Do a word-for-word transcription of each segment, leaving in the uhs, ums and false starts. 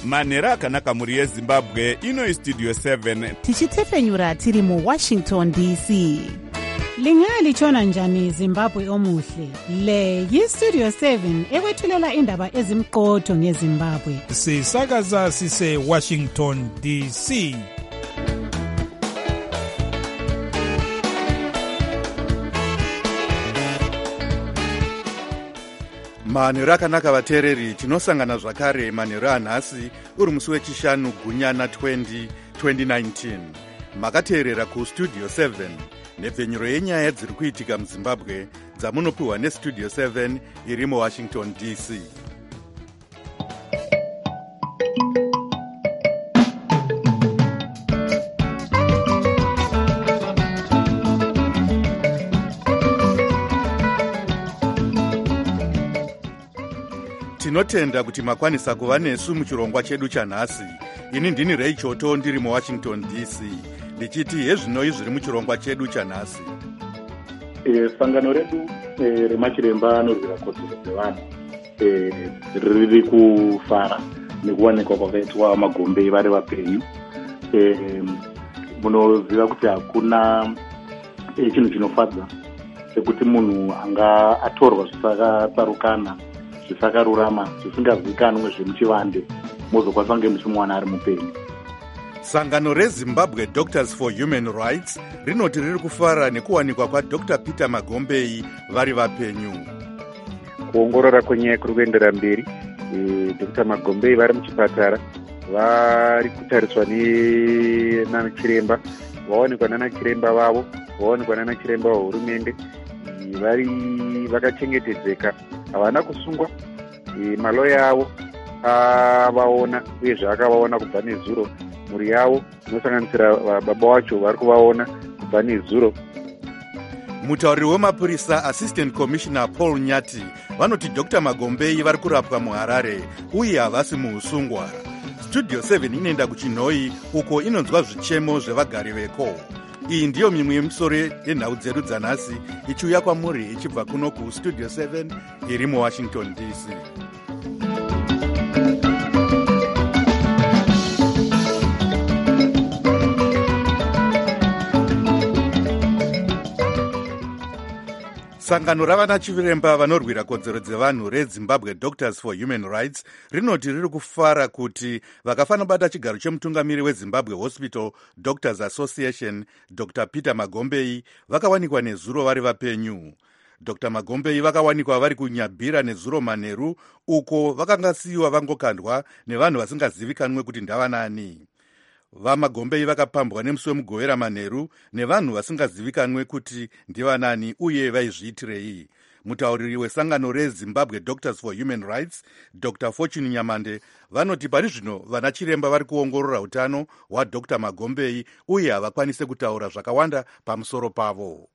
manhero akanaka mhuri yezimbabwe. Ino istudio seven tichitefenyura tiri muwashington D C. Lingalitshona njani Zimbabwe omuhle? Le yistudio seven ekwethulela indaba ezimqotho ngeZimbabwe. Sisakaza sise Washington D C. manhero akanaka vateereri, tinosangana zvakare manhero anhasi uri musi wechishanu gunyana twenty nineteen. Makateerera kustudio seven nepfenyuro yenyaya dziri kuitika muzimbabwe dzamunopiwa nestudio seven iri muwashington D C. Tinotenda kuti makwanisa kuva nesu muchirongwa chedu chanhasi. Ini ndini Ray Choto ndiri muwashington D C ndichiti hezvinoi zviri muchirongwa chedu chanhasi. E, sangano redu e, remachiremba anorwira kodzero dzevanhu e, riri kufara nekuwanikwa kwakaitwa magombe vari vapenyu. E, munoziva kuti hakuna e, chinhu chinofadza sekuti munhu anga atorwa zvisakatsarukana, zvisakarurama, zvisingazivikanwe zvemuchivande, mozokwanisa kunge muchimuwana ari mupenyu. Sangano reZimbabwe Doctors for Human Rights rinoti riri kufara nekuwanikwa kwaDr Peter Magombei vari vapenyu. Kuongorora kwenyaya kuri kuendera mberi. e, Dr Magombei vari muchipatara, vari kutariswa nanachiremba, vawanikwa nanachiremba vavo, vawanikwa nanachiremba wehurumende, vari vakachengetedzeka, havana kusungwa. e, maloya avo avaona uyezve akavaona kubva nezuro. Mhuri yavo inosanganisira baba wacho vari kuvaona kubva nezuro. Mutauriri wemapurisa Assistant Commissioner Paul Nyati vanoti Dr Magombei vari kurapwa muHarare uye havasi muusungwa. Studio seven inoenda kuChinhoi uko inonzwa zvichemo zvevagari veko. Iyi ndiyo mimwe yemisoro yenhau dzedu dzanhasi ichiuya kwamuri ichibva kuno kustudio seven iri muwashington D C. Sangano ravana chiremba vanorwira kodzero dzevanhu reZimbabwe Doctors for Human Rights rinoti riri kufara kuti vakafana bata chigaro chemutungamiri weZimbabwe Hospital Doctors Association Dr Peter Magombei vakawanikwa nezuro vari vapenyu. Dr Magombei vakawanikwa vari kunyabhira nezuro manheru uko vakangasiyiwa vangokandwa nevanhu vasingazivikanwe kuti ndavanani. VaMagombei vakapambwa nemusi wemugovera manheru nevanhu vasingazivikanwe kuti ndivanani uye vaizviitirei. Mutauriri wesangano reZimbabwe Doctors for Human Rights Dr Fortune Nyamande vanoti pari zvino vana chiremba vari kuongorora utano hwaDr Magombei uye havakwanise kutaura zvakawanda pamusoro pavo.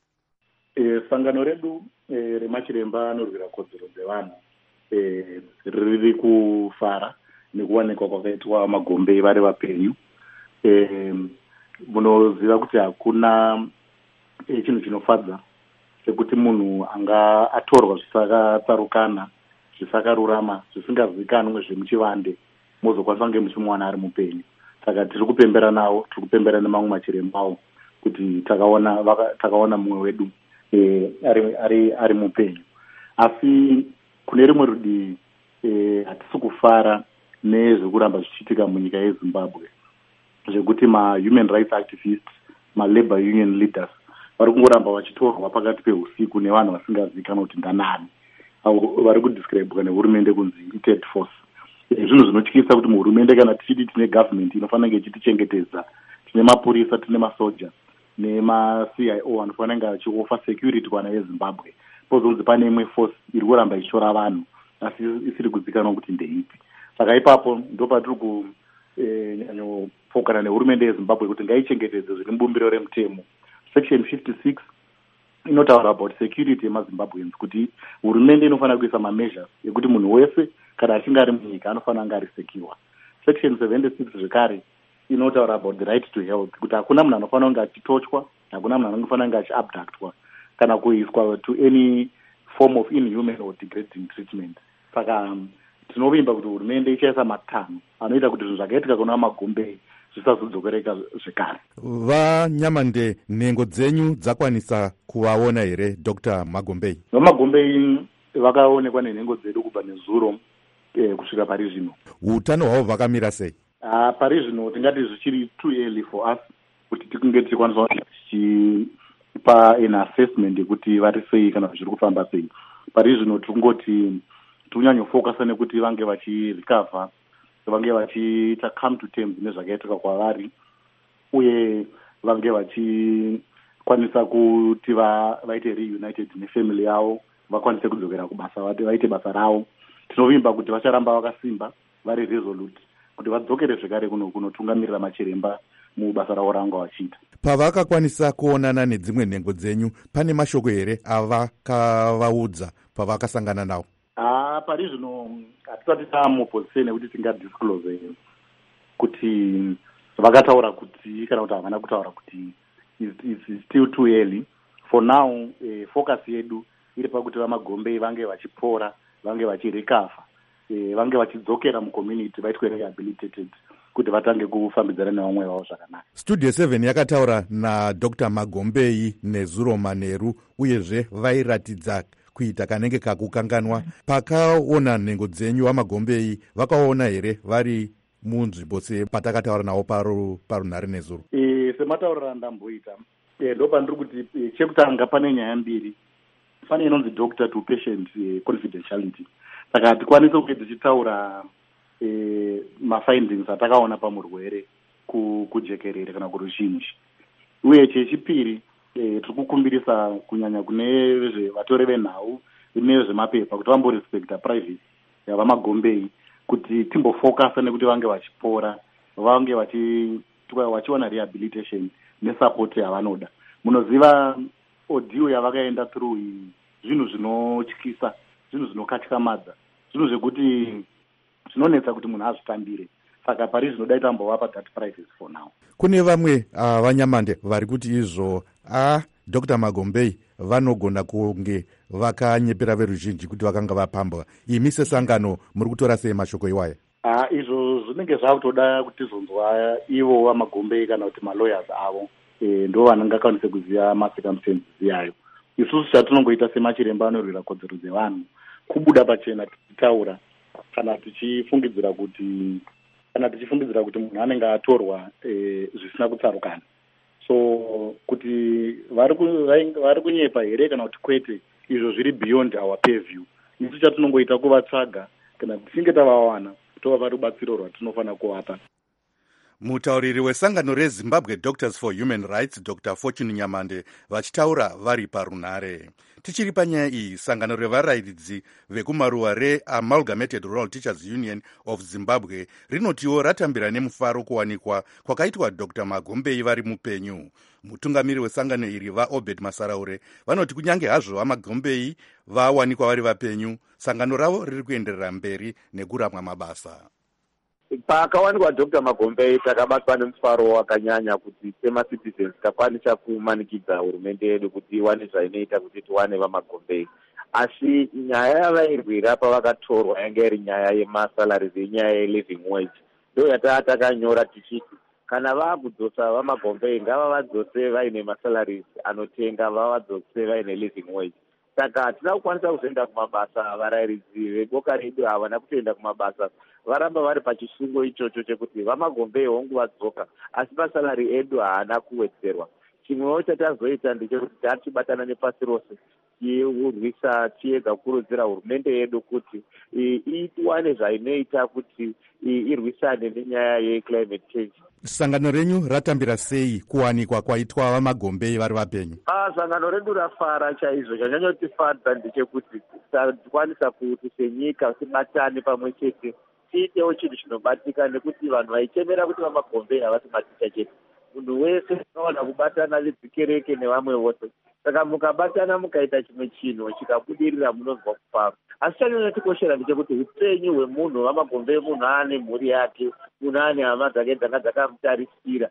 E, sangano redu e, remachiremba anorwira kodzero dzevanhu e, riri kufara nekuwanikwa kwakaitwa Magombei vari vapenyu. E, munoziva kuti hakuna e, chinhu chinofadza sekuti munhu anga atorwa zvisakatsarukana, zvisakarurama, zvisingazivikanwe zvemuchivande, mozokwanisa kunge muchimuwana ari mupenyu. Saka tiri kupembera nawo, tiri kupembera nemamwe machirembawo kuti takaona vaka, takaona mumwe wedu e, ari, ari, ari mupenyu. Asi kune rimwe rudivi e, hatisi kufara nezvekuramba zvichiitika munyika yeZimbabwe, zvekuti ma-human rights activists, ma-labor union leaders vari kungoramba vachitorwa pakati peusiku nevanhu vasingazivikanwa kuti ndanani, avo vari kudescribwa nehurumende kunzi third force. Zvinhu zvinotyisa kuti muhurumende kana tichiti tine government inofanira kunge ichitichengetedza, tine mapurisa, tine masoja nema-C I O anofanira kunge achiofa security kuvanhu veZimbabwe, pozonzi pane imwe force iri kuramba ichitora vanhu asi isiri kuzivikanwa kuti ndeipi. Saka ipapo ndo patiri kunyanyopokana nehurumende yeZimbabwe kuti ngaichengetedze zviri mubumbiro remutemo. Section fifty-six inotaura about security yemaZimbabweans kuti hurumende inofanira kuisa ma-measures ekuti munhu wese kana achinge ari munyika anofanira kunge ari secure. Section seventy-six zvekare inotaura about the right to health kuti hakuna munhu anofanira kunge achitochwa, hakuna munhu anofanira kunge achiabductwa kana kuiswa to any form of inhuman or degrading treatment. Saka tinovimba kuti hurumende ichaisa matanho anoita kuti zvinhu zvakaitika kuna Magombe zvisazodzokereka zvekare. Vanyamande, nhengo dzenyu dzakwanisa kuvaona here Doctor Magombe? VaMagombe vakaonekwa nenhengo dzedu kubva nezuro eh, kusvika pari zvino. Utano hwavo hwakamira sei? Ah, pari zvino tingati zvichiri too early for us kuti tikunge tichikwanisa tichipa an assessment yekuti vari sei kana zviri kufamba sei. Pari zvino tikungoti tikunyanyofocusa nekuti vange vachirecover, vange vachiita come to terms nezvakaitika kwavari, uye vange vachikwanisa kuti vaite reunited nefamily yavo, vakwanise kudzokera kubasa, vaite basa ravo. Tinovimba kuti vacharamba vakasimba, vari resolute kuti vadzokere zvekare kunotungamirira machiremba mubasa ravo ranga vachiita. Pavakakwanisa kuonana nedzimwe nhengo dzenyu, pane mashoko here avakavaudza pavakasangana nawo? Ah, pari zvino hatisati tamuposition yekuti tingadisclose kuti vakataura kuti kana kuti havana kutaura kuti is still too early. For now, eh, focus yedu iri pakuti vaMagombe vange vachipora, vange vachirecover, eh, vange vachidzokera mucommunity, vaitwe rehabilitated kuti vatange kufambidzana nevamwe vavo zvakanaka. Studio seven yakataura naDr Magombe nezuro Manheru, uyezve vairatidza kuita kanenge kakukanganwa. Pakaona nhengo dzenyu vaMagombe vakaona here vari munzvimbo sepatakataura navo parunhare nezuro? E, semataurira ndamboita e, ndo pandiri kuti e, chekutanga pane nyaya mbiri. Pane inonzi doctor to patient e, confidentiality. Saka hatikwanisi kunge tichitaura e, mafindings atakaona pamurwere kujekerere kana kuruzhinji. Uye chechipiri e, tiri kukumbirisa kunyanya kune vatori venhau nezvemapepa kuti vamborespecta privacy yavaMagombe, kuti timbofocusa nekuti vange vachipora, vange vachiwana rehabilitation nesupport yavanoda. Munoziva audio yavakaenda through zvinhu zvinotyisa, zvinhu zvinokatyamadza, zvinhu zvekuti zvinonetsa kuti munhu azvitambire. Saka pari zvinoda tambovapa that privacy for now. Kune vamwe uh, vanyamande vari kuti izvo a Doctor Magombe vanogona kunge vakanyepera veruzhinji kuti vakanga vapambwa. Imi sesangano muri kutora sei mashoko iwaya? Ah, izvo zvinenge zvakutoda kuti tizonzwa ivo vaMagombe kana kuti malawyers avo e, ndo vanangakwanise kuziva macircumstances yayo. Isusu chatinongoita semachiremba anorwira kodzero dzevanhu, kubuda pachena tichitaura kana tichifungidzira kuti kana tichifungidzira kuti munhu anenge atorwa e, zvisina kutsarukana. So kuti vari kunyepa here kana kuti kwete, izvo zviri beyond our purview. Isu chatinongoita kuvatsvaga, kana tichinge tavawana tovapa rubatsiro rwatinofanira kuvapa. Mutauriri wesangano reZimbabwe Doctors for Human Rights Doctor Fortune Nyamande vachitaura vari parunhare. Tichiri panyaya iyi, sangano revarairidzi vekumaruwa reAmalgamated Rural Teachers Union of Zimbabwe rinotiwo ratambira nemufaro kuwanikwa kwakaitwa Doctor Magombe vari mupenyu. Mutungamiri wesangano iri vaObed Masaraure vanoti kunyange hazvo vaMagombe vawanikwa vari vapenyu, sangano ravo riri kuenderera mberi nekuramwa mabasa. Pakawanikwa Doctor Magombe takabatwa nemufaro wakanyanya kuti semacitizens takwanisa kumanikidza hurumende yedu kuti iwane zvainoita kuti tiwane vaMagombe. Asi nyaya yavairwira pavakatorwa yanga iri nyaya yemasalaries yenyaya yeliving wage. Ndo yataa takanyora tichiti kana vaakudzosa vaMagombe ngavavadzose vaine masalaries anotenga, vavadzose vaine living wage. Saka hatina kukwanisa kuzoenda kumabasa. Varairidzi veboka redu havana kutoenda kumabasa, varamba vari pachisungo ichocho chekuti vaMagombe hongu vadzoka, asi masalari edu haana kuwedzerwa. Chimwewo chatazoita ndechekuti tatibatana nepasi rose tiurwisa, tiedza kukurudzira hurumende yedu kuti iwane zvainoita kuti irwisane nenyaya yeclimate change. Sangano renyu ratambira sei kuwanikwa kwaitwa vaMagombe vari vapenyu? Ah, sangano redu rafara chaizvo. Chanyanyotifadza ndechekuti tikwanisa kuti senyika tibatane pamwe chete tiitewo chinhu chinobatika, nekuti vanhu vaichemera kuti vaMagombe havatibatika chete. Munhu wese unowana kubatana lidzikereke nevamwe vose. Saka mukabatana mukaita chimwe chinhu chikabudirira munozwa kufara. asi chanyanyotikoshera ndechekuti upenyu hwemunhu vamagombe emunhu aane mhuri yake, munhu aane hama dzake dzanga dzakamutarisira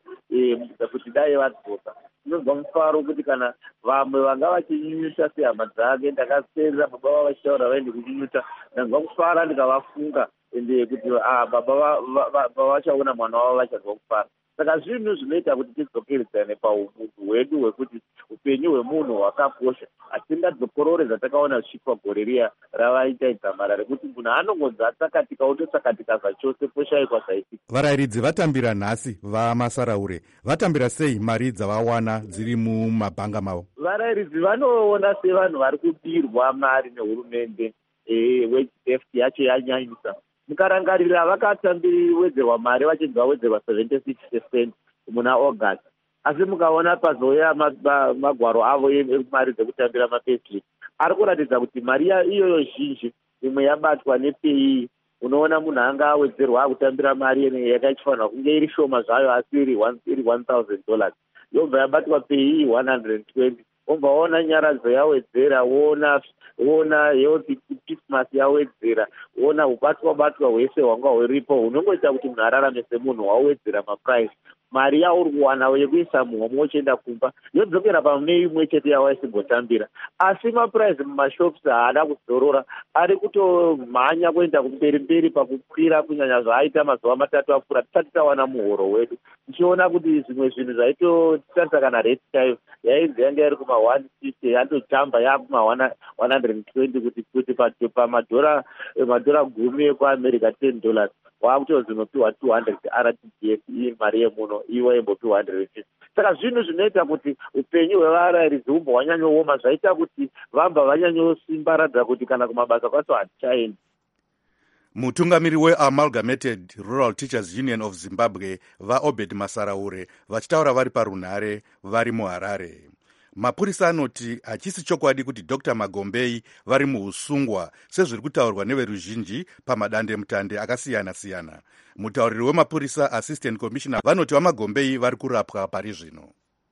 kuti dai vadzoka. Unonzwa mufaro kuti kana vamwe vanga vachinyunyuta sehama dzake, ndakateerera baba vavo vachitaura vaende kunyunyuta, ndanzwa kufara ndikavafunga ende kuti baba vachaona mwana wavo vachazwa kufara. Saka zvinhu zvinoita kuti tidzokeredzane paumunhu hwedu hwekuti upenyu hwemunhu hwakakosha. Hatingadzokorore zvatakaona zvichitwa gore riya ravaita idzamara rekuti munhu anongonzi atsakatika ototsakatika zvachose poshaikwa zvaisika. Varayiridzi vatambira nhasi vamasaraure vatambira sei mari dzavawana dziri mumabhanga mavo? Varayiridzi vanoona sevanhu vari kubirwa mari nehurumende, wage theft yacho yanyanyisa. Mukarangarira vakatambiriwedzerwa mari vachinzi vawedzerwa seventy-six percent muna August. Asi mukaona pazoya magwaro avo emari dzekutambira mapayslip ari kuratidza kuti mari iyoyo zhinji imwe yabatwa nepei. Unoona munhu anga awedzerwa akutambira mari yakachifanira kunge iri shoma zvayo asi iri one thousand dollars yobva yabatwa pei one hundred twenty. Obva waona nyaradzo yawedzera, wona wona health Christmas yawedzera, wona ubatwa batwa hwese hwanga huripo, unongoita kuti munhu ararame semunhu wawedzera maprice. Mari yauri kuwana yekuisa muhomwe uchienda kumba yodzokera pamune imwe chete yawaisimbotambira. Asi maprice mumashops haada kudzorora, ari kutomhanya kuenda kumberi mberi pakukwira kunyanya zvaaita mazuva matatu apfuura tisati tawana muhoro wedu. Tichiona kuti zvimwe zvinhu zvaitotarisa kana rate tayo yainzi yanga iri kuma one fifty yandotamba yaakuma one hundred twenty kuti kuti pamadhora madhora gumi ekuamerica ten dollars wakutozonopiwa two hundred R T G S iyi mari yemuno iwe imbopiwa one hundred fifty. Saka zvinhu zvinoita kuti upenyu hwevarayiridzi humbo hwanyanyooma, zvaita kuti vamba vanyanyosimbaradza kuti kana kumabasa kwacho hatichaendi. Mutungamiri weAmalgamated Rural Teachers Union of Zimbabwe vaObed Masaraure vachitaura vari parunhare vari muHarare. Mapurisa anoti hachisi chokwadi kuti Doctor Magombei vari muusungwa sezviri kutaurwa neveruzhinji pamadande mutande akasiyana-siyana. Mutauriri wemapurisa Assistant Commissioner vanoti vaMagombei vari kurapwa pari zvino.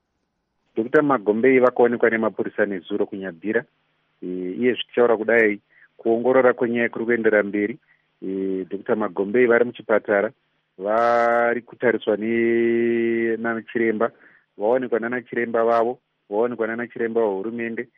Doctor Magombei vakaonekwa nemapurisa nezuro kunyabhira, iye zvichitaura kudai kuongorora kwenyaya kuri kuendera mberi. Doctor Magombei vari muchipatara vari kutariswa nanachiremba, vaonekwa nanachiremba vavo, vaonekwa nanachiremba wehurumende,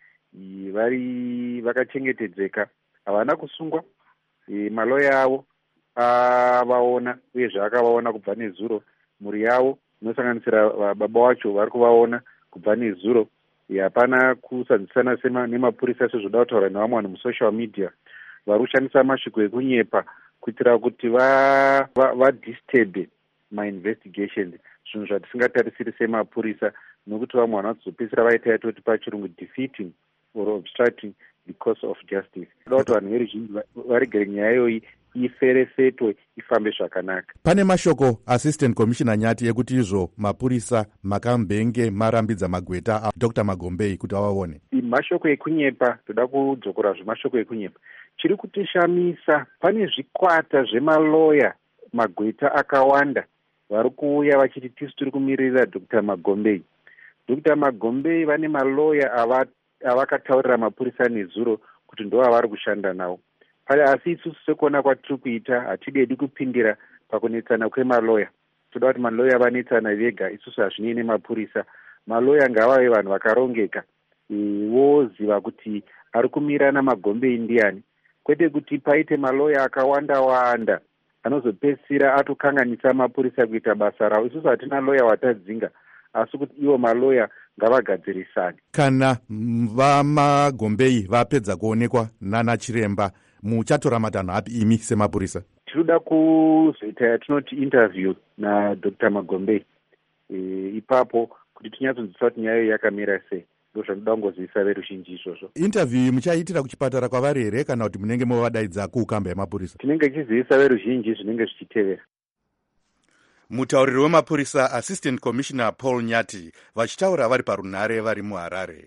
vari vakachengetedzeka, havana kusungwa. Maloya avo avaona uyezve akavaona kubva nezuro. Mhuri yavo inosanganisira baba wacho vari kuvaona kubva nezuro. Hapana kusanzisana nemapurisa sezvoda kutaura nevamwe vanhu musocial media vari kushandisa masviko ekunyepa kuitira kuti vadisturbe mainvestigations, zvinhu zvatisingatarisiri semapurisa, nokuti vamwe vanhu vadzopedzisira vaita yatoti pachirungu defeating or obstructing the course of justice. Toda kuti vanhu veruzhinji varegere nyaya iyoyi iferefetwe ifambe zvakanaka. Pane mashoko Assistant Commissioner Nyati ekuti izvo mapurisa makambenge marambidza magweta a Doctor Magombei kuti avaone. Mashoko ekunyepa, toda kudzokora zvemashoko ekunyepa. Chiri kutishamisa, pane zvikwata zvemaloya magweta akawanda vari kuuya vachiti tisu tiri kumirira Doctor Magombei. Doctor Magombei vane maloya avakataurira mapurisa nezuro kuti ndo avari kushanda nawo. Asi isusu sekuona kwatiri kuita hatidedi kupindira pakunetsana kwemaloya. Toda kuti maloya vanetsana vega, isusu hazvinei nemapurisa. Maloya ngavave vanhu vakarongeka, voziva kuti ari kumira naMagombei ndiani, kwete kuti paite maloya akawanda wanda anozopedzisira atokanganisa mapurisa kuita basa ravo. Isusu hatina loya watadzinga, asi kuti ivo maloya ngavagadzirisane. Kana vaMagombei vapedza kuonekwa nana chiremba, muchatora matanho api imi semapurisa? Tinoda kuzoita yatinoti interview naDoctor Magombei e, ipapo kuti tinyatsonzwisisa kuti nyaya yakamira sei. Ndo zvanoda kungozivisa veruzhinji izvozvo. Interview muchaitira kuchipatara kwavari here kana kuti munenge movadaidza kuukamba yemapurisa? Tinenge tichizivisa veruzhinji zvinenge zvichitevera. Mutauriri wemapurisa Assistant Commissioner Paul Nyati vachitaura vari parunhare vari muHarare.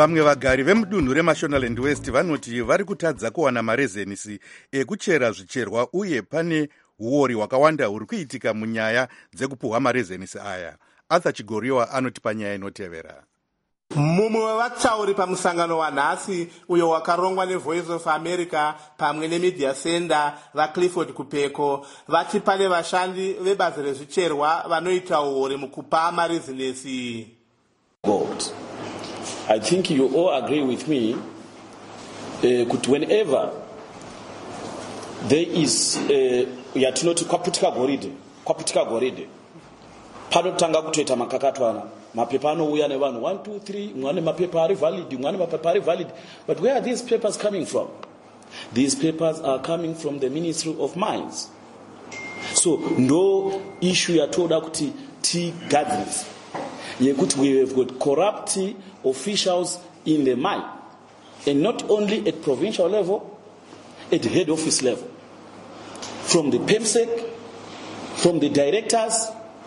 vamwe vagari vemudunhu remashonaland west vanoti vari kutadza kuwana marezenisi ekuchera zvicherwa uye pane uori hwakawanda huri kuitika munyaya dzekupuhwa marezenisi aya. Arthur Chigoriwa anoti panyaya inotevera. Mumwe wevatsauri pamusangano wanhasi uyo wakarongwa neVoice of America pamwe neMedia Center vaClifford Kupeko vati pane vashandi vebazi rezvicherwa vanoita uori mukupa marezinesi. I think you all agree with me uh, whenever there is uh, yatinoti kwaputika goridhe kwaputika goridhe panotanga kutoita makakatwana mapepa anouya nevanhu one two three mwane mapepa ari valid mwane mapepa ari valid, but where are these papers coming from? These papers are coming from the Ministry of Mines. So no issue yatoda kuti tigadzirisa yekuti we have got corrupt officials in the mine, and not only at provincial level, at head office level, from the PEMSEC, from the directors.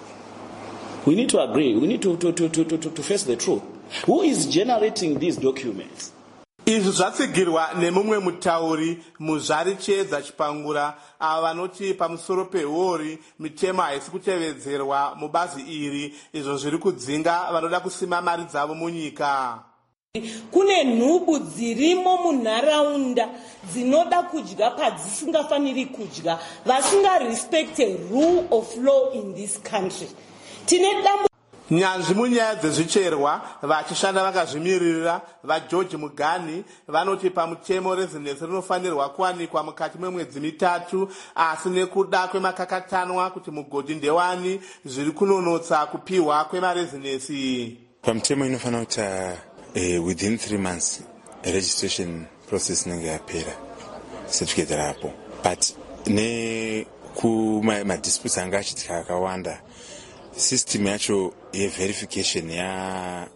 We need to agree. We need to, to, to, to, to, to face the truth. Who is generating these documents? Izvi zvatsigirwa nemumwe mutauri muzvari chiedza chipangura ava vanoti pamusoro pehuori mitemo haisi kutevedzerwa mubazi iri, izvo zviri kudzinga vanoda kusima mari dzavo munyika. Kune nhubu dzirimo munharaunda dzinoda kudya padzisingafaniri kudya, vasinga respect the rule of law in this country. Tine dambu nyanzvi munyaya dzezvicherwa vachishanda vakazvimirira vaGeorge Mugani vanoti pamutemo rezinesi rinofanirwa kuwanikwa mukati memwedzi mitatu, asi nekuda kwemakakatanwa kuti mugodhi ndewani zviri kunonotsa kupiwa kwemarezinesi. Pamutemo inofanira kuita uh, within three months registration process inenge yapera certificate rapo, but ne kumadisputes anga achitika akawanda system yacho yeverification ya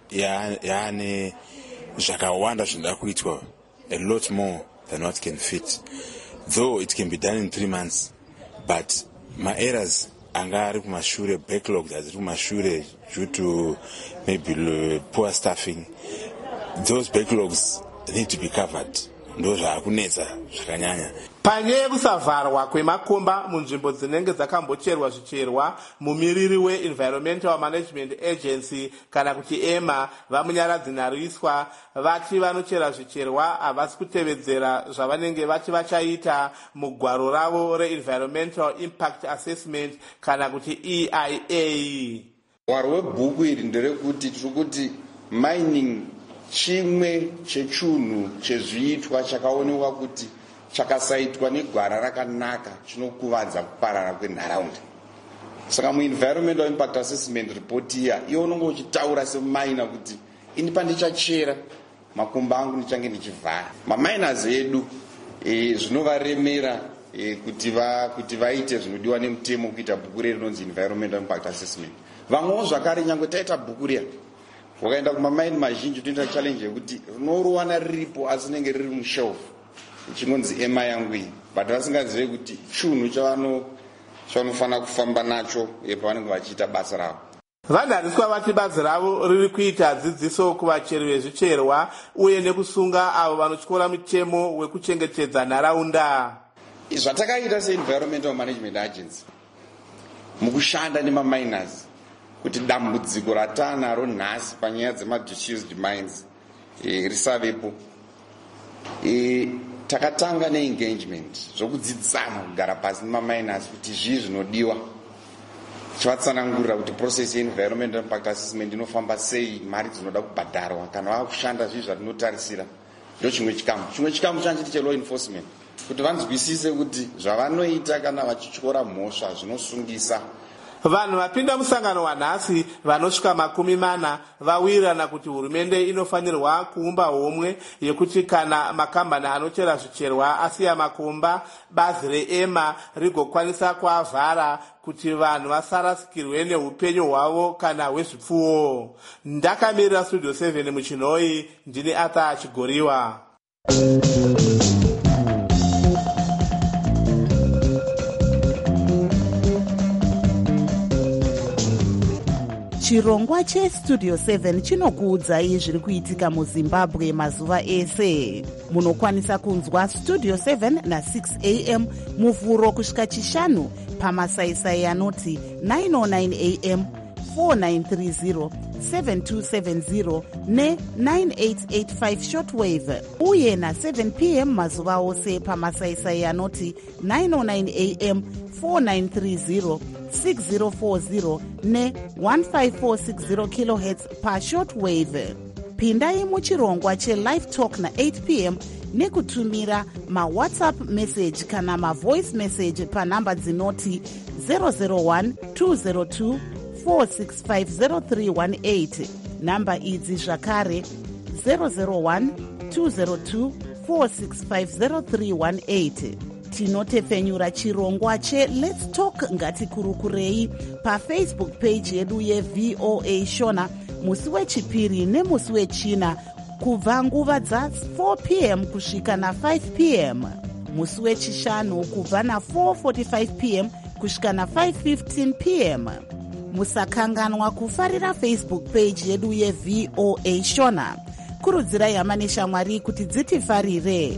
yaane zvakawanda zvinoda kuitwa, a lot more than what can fit, though it can be done in three months, but maerrors anga ari kumashure, backlogs ari kumashure due to maybe poor staffing, those backlogs need to be covered. Ndo zvakunetsa zvakanyanya. Panyaya yekusavharwa kwemakomba munzvimbo dzinenge dzakambocherwa zvicherwa, mumiriri weEnvironmental Management Agency kana kuti EMA vamunyaradzi Nyariswa vati vanochera zvicherwa havasi kutevedzera zvavanenge vati vachaita mugwaro ravo reEnvironmental Impact Assessment kana kuti E I A. Mwaro webhuku iri nderekuti tirikuti mining chimwe chechunhu chezviitwa chakaonekwa kuti chakasaitwa negwara rakanaka chinokuvadza kuparara kwenharaunda. Saka muenvironmental impact assessment report iya iwo unonge uchitaura semaina kuti ini pandichachera makomba angu ndichange ndichivhara. Maminers edu e, zvinovaremera e, kuti va kuti vaite zvinodiwa nemutemo kuita bhuku rinonzi environmental impact assessment. Vamwewo zvakare nyangwe taita bhuku riya wakaenda kumamaini mazhinji toita challenge yekuti unoruwana riripo asi rinenge riri mushelf chinonzi ema yangu iyi, but vasingazive kuti chunhu chavano chavanofanira kufamba nacho pavanenge vachiita basa ravo. Vanhariswa vati bazi ravo riri kuita dzidziso kuvacheri vezvicherwa uye nekusunga avo vanotyora mutemo wekuchengetedza nharaunda. Zvatakaita seEnvironmental Management Agency mukushanda nemaminers kuti dambudziko ratanaro nhasi panyaya dzemadisused mines e, risavepo. E, takatanga neengagement zvokudzidzisana kugara pasi nemaminers kuti zvii zvinodiwa, chivatsanangurira kuti process yeEnvironmental Impact Assessment inofamba sei, mari dzinoda kubhadharwa kana vakushanda zvii zvatinotarisira. Ndo chimwe chikamu. Chimwe chikamu chanchiti chelaw enforcement kuti vanzwisise kuti zvavanoita kana vachityora mhosva zvinosungisa. Vanhu vapinda musangano wanhasi vanosvika makumi mana vawirirana kuti hurumende inofanirwa kuumba homwe yekuti kana makambani anochera zvicherwa asiya makomba, bazi reEMA rigokwanisa kuavhara kuti vanhu vasarasikirwe neupenyu hwavo kana hwezvipfuwo. Ndakamirira Studio seven muchinhoi, ndini Arthur Chigoriwa. chirongwa chestudio seven chinokuudzai zviri kuitika muzimbabwe mazuva ese. Munokwanisa kunzwa studio seven na six a m muvhuro kusvika chishanu pamasaisai anoti nine oh nine a m, four nine three zero, seven two seven zero ne nine eight eight five shortwave, uye na seven p m mazuva ose pamasaisai anoti nine oh nine a m, four nine three zero, six zero four zero ne one five four six zero kilohertz pa shortwave. Pindai muchirongwa che-live talk na eight p m nekutumira ma-whatsapp message kana ma-voice message panhamba dzinoti zero zero one two zero two four six five zero three one eight. Namba idzi zvakare zero zero one two zero two four six five zero three one eight. Tinotefenyura chirongwa che Let's Talk ngatikurukurei pafacebook page yedu ye-V O A Shona musi wechipiri nemusi wechina kubva nguva dza four p m kusvika na five p m, musi wechishanu kubva na four forty-five p m kusvika na five fifteen p m. Musakanganwa kufarira Facebook page yedu ye-V O A Shona. Kurudzirai hama neshamwari kuti dzitifarire.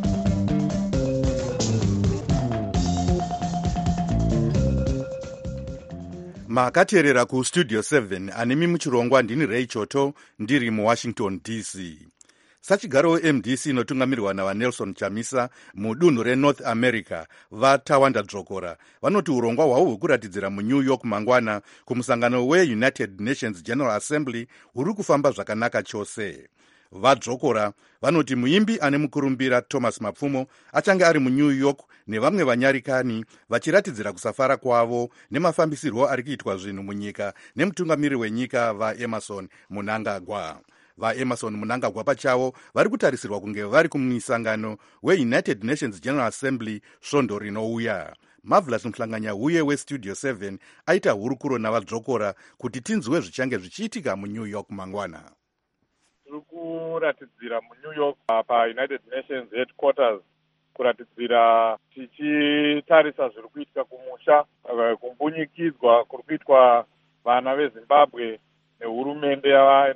makateerera kustudio seven anemi muchirongwa ndini Ray Choto ndiri muwashington D C. Sachigaro M D C inotungamirirwa navanelson Chamisa mudunhu renorth America vaTawanda Dzokora vanoti urongwa hwavo hwekuratidzira muNew York mangwana kumusangano weUnited Nations General Assembly huri kufamba zvakanaka chose. VaDzokora vanoti muimbi ane mukurumbira Thomas Mapfumo achange ari muNew York nevamwe vanyarikani vachiratidzira kusafara kwavo nemafambisirwo ari kuitwa zvinhu munyika nemutungamiri wenyika vaEmerson Mnangagwa. VaEmerson Mnangagwa pachavo vari kutarisirwa kunge vari kumusangano weUnited Nations General Assembly svondo rinouya. Marvelous Mhlanganya huye westudio seven aita hurukuro navaDzokora kuti tinzwe zvichange zvichiitika muNew York mangwana. Tiri kuratidzira muNew York paUnited Nations headquarters, kuratidzira tichitarisa zviri kuitika kumusha, kumbunyikidzwa kuri kuitwa vana veZimbabwe nehurumende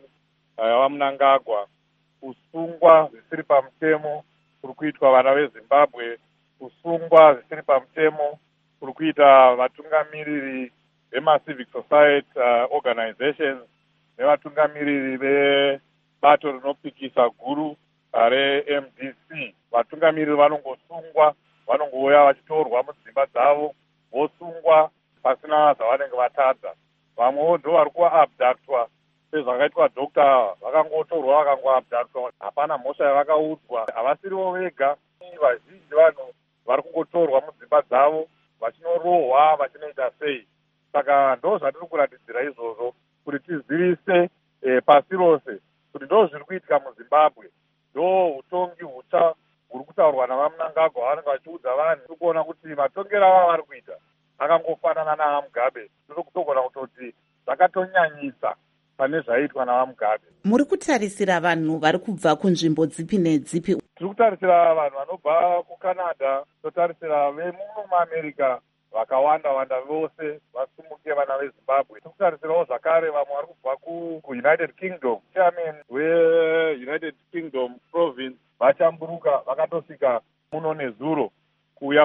yavaMnangagwa, kusungwa zvisiri pamutemo kuri kuitwa vana veZimbabwe, kusungwa zvisiri pamutemo kuri kuita vatungamiriri vemacivic society uh, organizations nevatungamiriri ve bato rinopikisa guru re-M D C. Vatungamiriri vanongosungwa, vanongouya vachitorwa mudzimba dzavo, vosungwa pasina zvavanenge vatadza. Vamwewo ndo vari kuabductwa sezvakaitwa dokta, vakangotorwa vakangoabductwa, hapana mhosva yavakaudzwa. Havasirivo vega, vazhinji vanhu vari kungotorwa mudzimba dzavo vachinorohwa vachinoita sei. Saka ndo zvatiri kuratidzira izvozvo kuti tizivise eh, pasi rose kuti ndo zviri kuitika muZimbabwe. Ndo utongi hutsva huri kutaurwa navaMnangagwa vanenge vachiudza vanhu. Tiri kuona kuti matongero ava vari kuita akangofanana navaMugabe. Tiri kutogona kutoti zvakatonyanyisa pane zvaitwa navaMugabe. Muri kutarisira vanhu vari kubva kunzvimbo dzipi nedzipi? Tiri kutarisira vanhu vanobva kuCanada, totarisira vemuno muAmerica vakawanda wanda vose vasumuke vana veZimbabwe. Tiri kutarisirawo zvakare vamwe vari kubva kuUnited Kingdom. Chairman weUnited Kingdom province vachamburuka vakatosvika muno nezuro kuuya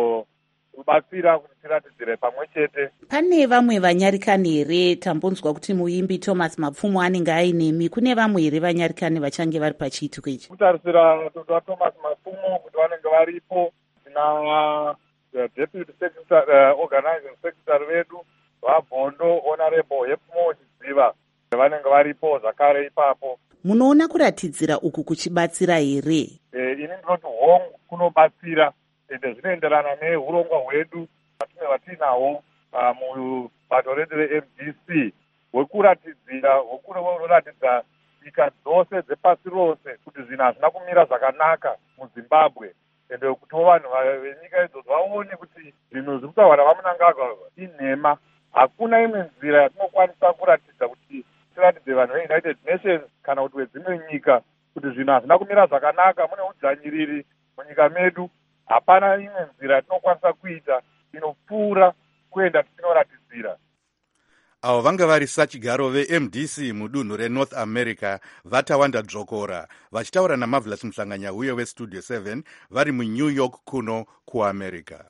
kuzobatsira kuti tiratidzire pamwe chete. Pane vamwe vanyarikani here? Tambonzwa kuti muimbi Thomas Mapfumo anenge ainemi. Kune vamwe here vanyarikani vachange vari pachiitiko ichi? Kutarisira Dr Thomas Mapfumo kuti vanenge varipo. Tina the deputy secretary, uh, organizing secretary vedu vaBhondo honorable Hepmo Chidziva vanenge varipo zvakare ipapo. Munoona kuratidzira uku kuchibatsira here? Eh, ini ndinoti hongu kunobatsira ende zvinoenderana neurongwa hwedu vatinge vatinahwo uh, mubato redu re-M D C hwekuratidzira hwekuratidza nyika dzose dzepasi rose kuti zvinhu hazvina kumira zvakanaka muZimbabwe, ende kutiwo vanhu venyika idzodzo vaone kuti zvinhu zviri kutaurwa navaMnangagwa inhema. Hakuna imwe nzira yatinokwanisa kuratidza kuti tiratidze vanhu veUnited Nations kana kuti wedzimwe nyika kuti zvinhu hazvina kumira zvakanaka, mune udzvanyiriri munyika medu. Hapana imwe nzira yatinokwanisa kuita inopfuura kuenda tichinoratidzira. avo vanga vari sachigaro veM D C mudunhu reNorth America vatawanda dzvokora vachitaura naMarvelous Muhlanganya uye weStudio seven vari muNew York kuno kuAmerica.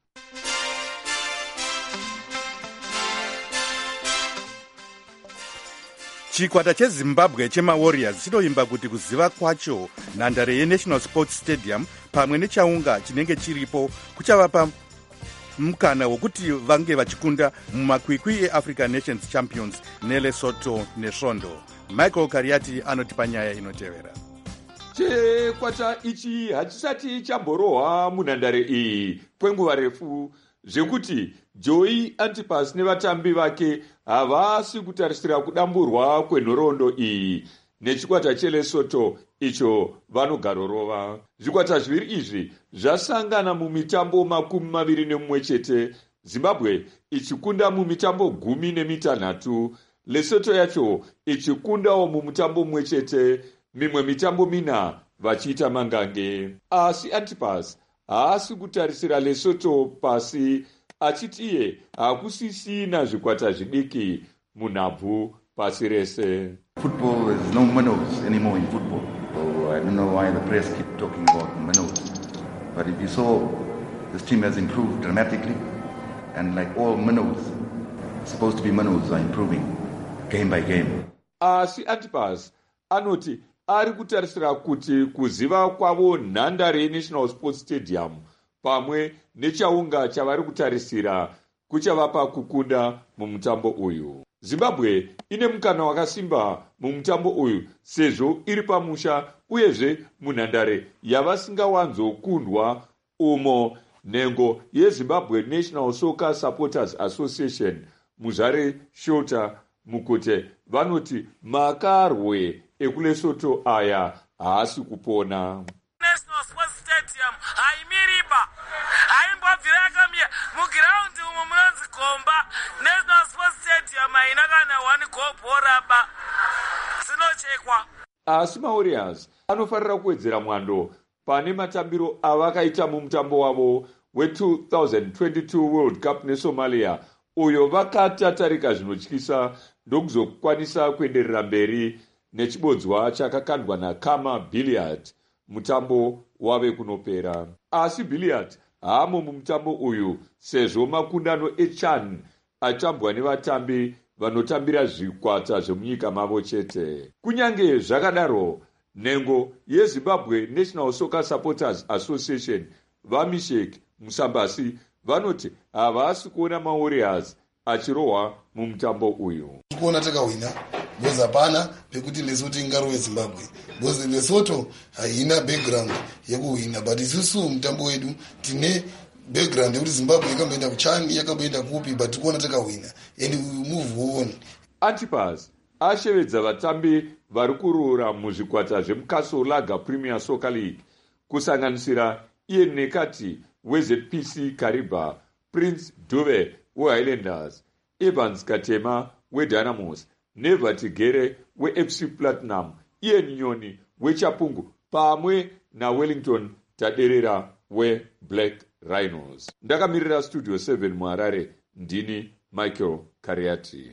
Chikwata cheZimbabwe chemaWarriors chinoimba kuti kuziva kwacho nhandare yeNational Sports Stadium pamwe nechaunga chinenge chiripo kuchavapa mukana wokuti vange vachikunda mumakwikwi eAfrican Nations Champions neLesotho nesvondo. Michael Kariati anotipa nyaya inotevera. Chikwata ichi hachisati chamborohwa munhandare iyi kwenguva refu zvekuti Joey Antipas nevatambi vake havasi kutarisira kudamburwa kwenhoroondo iyi nechikwata cheLesotho icho vanogarorova. Zvikwata zviviri izvi zvasangana mumitambo makumi maviri nemumwe chete, Zimbabwe ichikunda mumitambo gumi nemitanhatu, Lesotho yacho ichikundawo mumutambo mumwe chete, mimwe mitambo mina vachiita mangange. Asi Antipas haasi kutarisira Lesotho pasi, achiti iye hakusisina zvikwata zvidiki munhabvu pasi rese. Football, there's no minnows anymore in football. So I don't know why the press keep talking about minnows. But if you saw, this team has improved dramatically. And like all minnows, supposed to be minnows are improving game by game. Asi Antipas anoti ari kutarisira kuti kuziva kwavo nhandare yeNational Sports Stadium pamwe nechaunga chavari kutarisira kuchavapa kukunda mumutambo uyu. Zimbabwe ine mukana wakasimba mumutambo uyu sezvo iri pamusha uyezve munhandare yavasingawanzokundwa umo nhengo yeZimbabwe National Soccer Supporters Association muzvare shota mukute vanoti makarwe ekuLesotho aya haasi kupona. National Sports Stadium haimiriba haimbobvira yakamira mugiraundi umo munonzi Gomba. National Sports Stadium haina kana one goal ball zinochekwa. Asi maWarriors anofarira kuwedzera mwando pane matambiro avakaita mumutambo wavo we twenty twenty-two World Cup neSomalia uyo vakatatarika zvinotyisa ndokuzokwanisa kuenderera mberi nechibodzwa chakakandwa naKama Billiard mutambo wave kunopera. Asi Billiard haamo mumutambo uyu sezvo makundano eChan atambwa nevatambi vanotambira zvikwata zvemunyika mavo chete. Kunyange zvakadaro, nhengo yeZimbabwe National Soccer Supporters Association vaMishek Musambasi vanoti havasi kuona maWarriors achirohwa mumutambo uyu. Kuona takawina because hapana pekuti Lesotho ingarowe Zimbabwe because Lesotho haina background yekuwina, but isusu mutambo wedu tine background yekuti Zimbabwe yakamboenda kuChan yakamboenda kupi, but kuona takawina and we move on. Antipas ashevedza vatambi vari kuroora muzvikwata zvemukaso Laga Premier Soccer League kusanganisira Ian Nekati weZ P C Kariba, Prince Dube weHighlanders, Evans Katema weDynamos, Neva Tigere weF C Platinum, Ian Nyoni weChapungu pamwe naWellington Taderera weBlack Rhinos. Ndakamirira Studio seven muHarare, ndini Michael Kariati.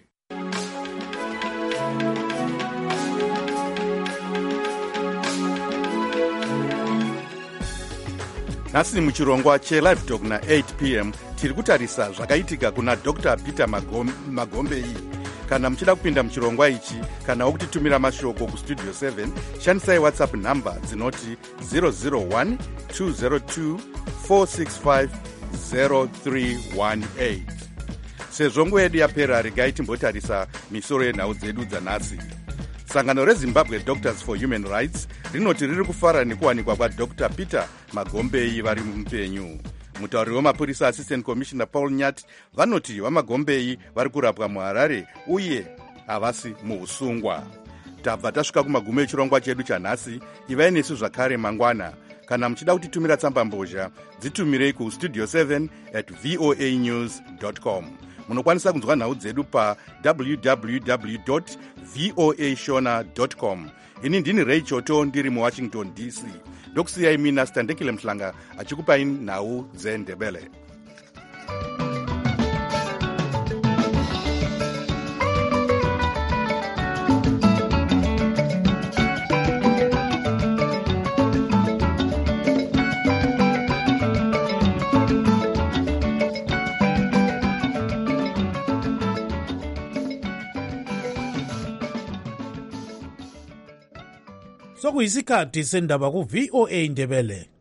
Nhasi muchirongwa cheLive Talk na-eight p m tiri kutarisa zvakaitika kuna Doctor Peter Magombe iyi. Kana muchida kupinda muchirongwa ichi kana okutitumira mashoko kuStudio seven, shandisai WhatsApp number dzinoti zero zero one two zero two four six five zero three one eight. Sezvo nguva yedu yapera, regai timbotarisa misoro yenhau dzedu dzanhasi. Sangano reZimbabwe Doctors for Human Rights rinoti riri kufara nekuwanikwa kwaDr Peter Magombe vari mupenyu. Mutauriri wemapurisa Assistant Commissioner Paul Nyati vanoti vaMagombe vari kurapwa muHarare uye havasi muusungwa. Tabva tasvika kumagumo echirongwa chedu chanhasi. Ivai nesu zvakare mangwana. Kana muchida kutitumira tsamba mbozha, dzitumirei kustudio seven at voa news dot com. Munokwanisa kunzwa nhau dzedu pa w w w dot voa shona dot com. Ini ndini Ray Choto ndiri muWashington D C. Ndokusiyai mina Standekile Mhlanga achikupai nhau dzeNdebele. sokuyisikhathi sendaba ku-V O A Ndebele.